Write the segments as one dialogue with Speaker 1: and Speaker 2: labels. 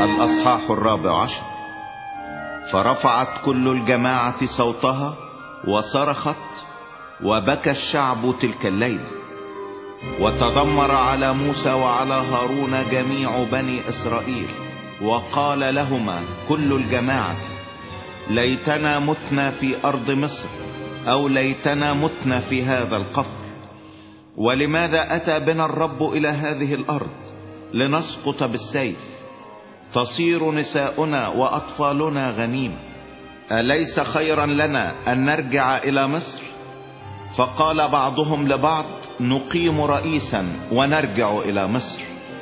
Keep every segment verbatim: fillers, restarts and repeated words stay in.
Speaker 1: الأصحاح الرابع عشر. فرفعت كل الجماعة صوتها وصرخت، وبكى الشعب تلك الليلة. وتذمر على موسى وعلى هارون جميع بني إسرائيل، وقال لهما كل الجماعة: ليتنا متنا في أرض مصر، أو ليتنا متنا في هذا القفر. ولماذا أتى بنا الرب إلى هذه الأرض لنسقط بالسيف؟ تصير نساؤنا وأطفالنا غنيمة. أليس خيرا لنا أن نرجع إلى مصر؟ فقال بعضهم لبعض: نقيم رئيسا ونرجع إلى مصر.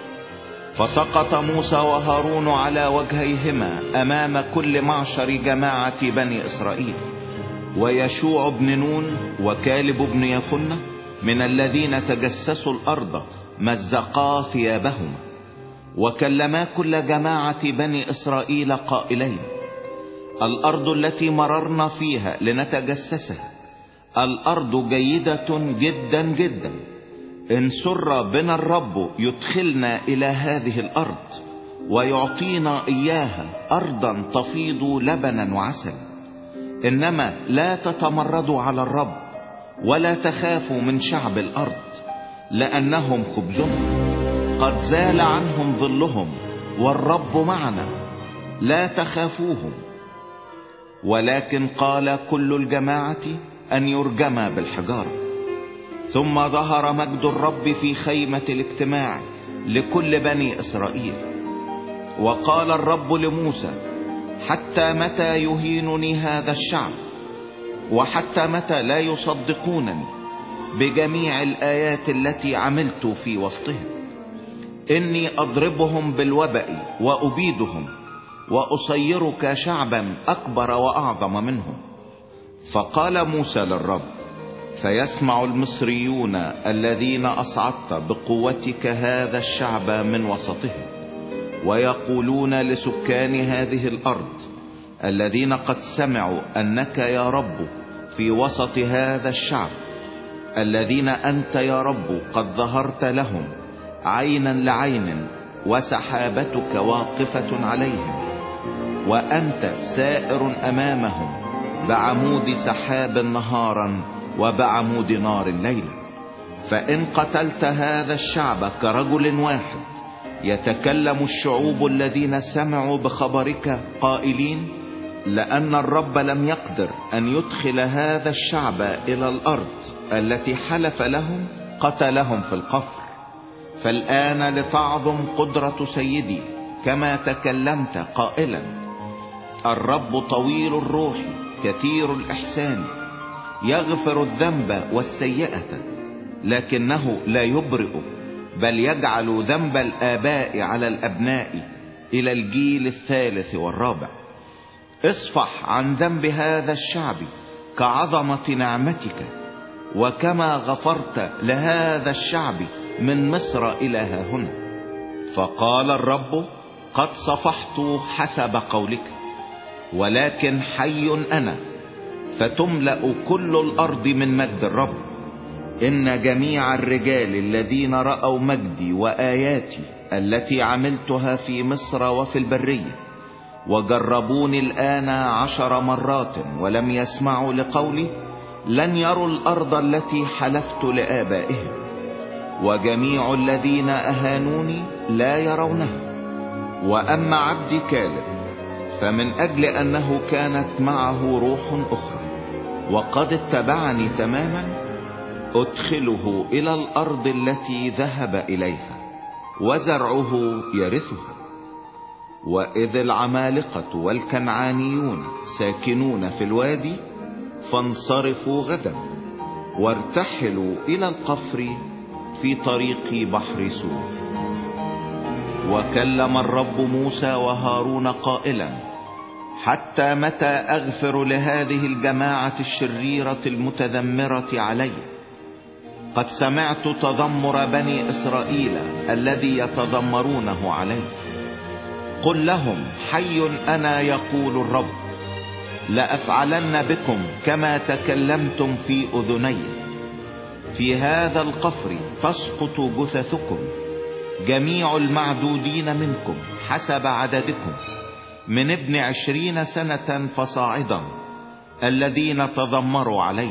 Speaker 1: فسقط موسى وهارون على وجهيهما أمام كل معشر جماعة بني إسرائيل. ويشوع بن نون وكالب بن يفنة من الذين تجسسوا الأرض مزقا ثيابهما، وكلما كل جماعة بني إسرائيل قائلين: الأرض التي مررنا فيها لنتجسسها الأرض جيدة جدا جدا. إن سر بنا الرب يدخلنا إلى هذه الأرض ويعطينا إياها أرضا تفيض لبنا وعسل. إنما لا تتمردوا على الرب ولا تخافوا من شعب الأرض، لأنهم خبزنا، قد زال عنهم ظلهم والرب معنا، لا تخافوهم. ولكن قال كل الجماعة أن يرجم بالحجارة. ثم ظهر مجد الرب في خيمة الاجتماع لكل بني إسرائيل. وقال الرب لموسى: حتى متى يهينني هذا الشعب؟ وحتى متى لا يصدقونني بجميع الآيات التي عملت في وسطهم؟ إني أضربهم بالوبأ وأبيدهم، وأصيرك شعبا أكبر وأعظم منهم. فقال موسى للرب: فيسمع المصريون الذين أصعدت بقوتك هذا الشعب من وسطهم، ويقولون لسكان هذه الأرض الذين قد سمعوا أنك يا رب في وسط هذا الشعب، الذين أنت يا رب قد ظهرت لهم عينا لعين، وسحابتك واقفة عليهم، وأنت سائر أمامهم بعمود سحاب نهارا وبعمود نار ليلا. فإن قتلت هذا الشعب كرجل واحد، يتكلم الشعوب الذين سمعوا بخبرك قائلين: لأن الرب لم يقدر أن يدخل هذا الشعب إلى الأرض التي حلف لهم، قتلهم في القفر. فالآن لتعظم قدرة سيدي كما تكلمت قائلا: الرب طويل الروح كثير الإحسان، يغفر الذنب والسيئة، لكنه لا يبرئ، بل يجعل ذنب الآباء على الأبناء إلى الجيل الثالث والرابع. اصفح عن ذنب هذا الشعب كعظمة نعمتك، وكما غفرت لهذا الشعب من مصر إلى هاهنا. فقال الرب: قد صفحت حسب قولك، ولكن حي أنا فتملأ كل الأرض من مجد الرب. إن جميع الرجال الذين رأوا مجدي وآياتي التي عملتها في مصر وفي البرية، وجربوني الآن عشر مرات ولم يسمعوا لقولي، لن يروا الأرض التي حلفت لآبائهم. وجميع الذين أهانوني لا يرونها. وأما عبدي كالب فمن أجل أنه كانت معه روح أخرى وقد اتبعني تماما، أدخله إلى الأرض التي ذهب إليها، وزرعه يرثها. وإذ العمالقة والكنعانيون ساكنون في الوادي، فانصرفوا غدا وارتحلوا إلى القفر في طريق بحر سوف. وكلم الرب موسى وهارون قائلا: حتى متى أغفر لهذه الجماعة الشريرة المتذمرة علي؟ قد سمعت تذمر بني إسرائيل الذي يتذمرونه علي. قل لهم: حي أنا يقول الرب، لأفعلن بكم كما تكلمتم في أذني. في هذا القفر تسقط جثثكم، جميع المعدودين منكم حسب عددكم من ابن عشرين سنة فصاعدا الذين تذمروا علي.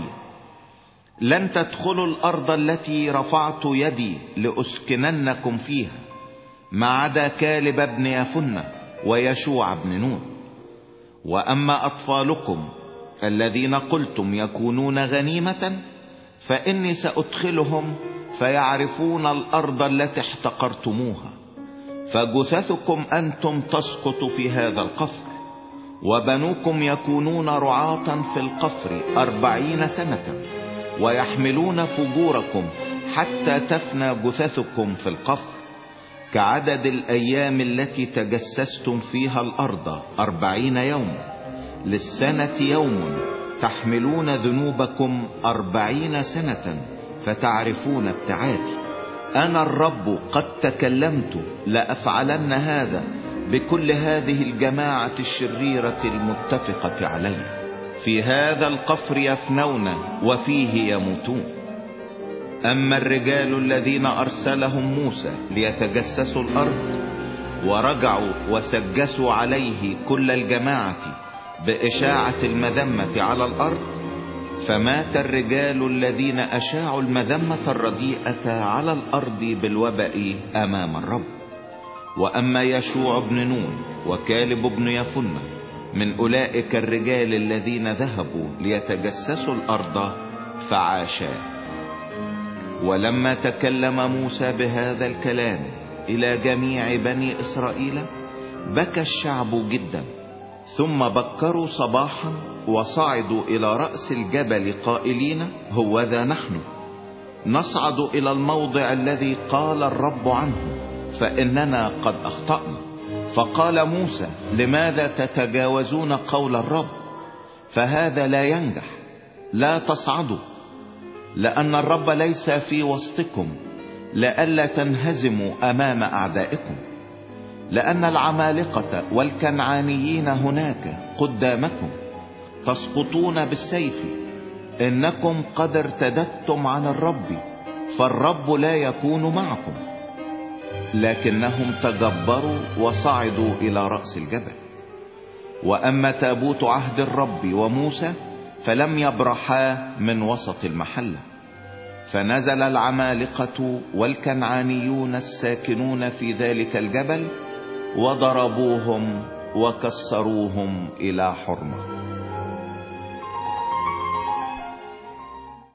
Speaker 1: لن تدخلوا الأرض التي رفعت يدي لأسكننكم فيها ما عدا كالب بن يفنة ويشوع بن نون. وأما أطفالكم الذين قلتم يكونون غنيمة فإني سأدخلهم فيعرفون الأرض التي احتقرتموها. فجثثكم أنتم تسقط في هذا القفر، وبنوكم يكونون رعاة في القفر أربعين سنة، ويحملون فجوركم حتى تفنى جثثكم في القفر، كعدد الأيام التي تجسستم فيها الأرض أربعين يوما. للسنة يوم تحملون ذنوبكم أربعين سنة فتعرفون ابتعادي. أنا الرب قد تكلمت لأفعلن هذا بكل هذه الجماعة الشريرة المتفقة علي. في هذا القفر يفنون وفيه يموتون. أما الرجال الذين أرسلهم موسى ليتجسسوا الأرض ورجعوا وسجسوا عليه كل الجماعة بإشاعة المذمة على الأرض، فمات الرجال الذين أشاعوا المذمة الرديئة على الأرض بالوباء أمام الرب. وأما يشوع بن نون وكالب بن يفنة من أولئك الرجال الذين ذهبوا ليتجسسوا الأرض فعاشا. ولما تكلم موسى بهذا الكلام إلى جميع بني إسرائيل بكى الشعب جدا. ثم بكروا صباحا وصعدوا إلى رأس الجبل قائلين: هوذا نحن نصعد إلى الموضع الذي قال الرب عنه، فإننا قد أخطأنا. فقال موسى: لماذا تتجاوزون قول الرب؟ فهذا لا ينجح. لا تصعدوا، لأن الرب ليس في وسطكم، لئلا تنهزموا أمام أعدائكم، لأن العمالقة والكنعانيين هناك قدامكم تسقطون بالسيف. إنكم قد ارتدتم عن الرب، فالرب لا يكون معكم. لكنهم تجبروا وصعدوا إلى رأس الجبل. وأما تابوت عهد الرب وموسى فلم يبرحا من وسط المحلة. فنزل العمالقة والكنعانيون الساكنون في ذلك الجبل وضربوهم وكسروهم إلى حرمة.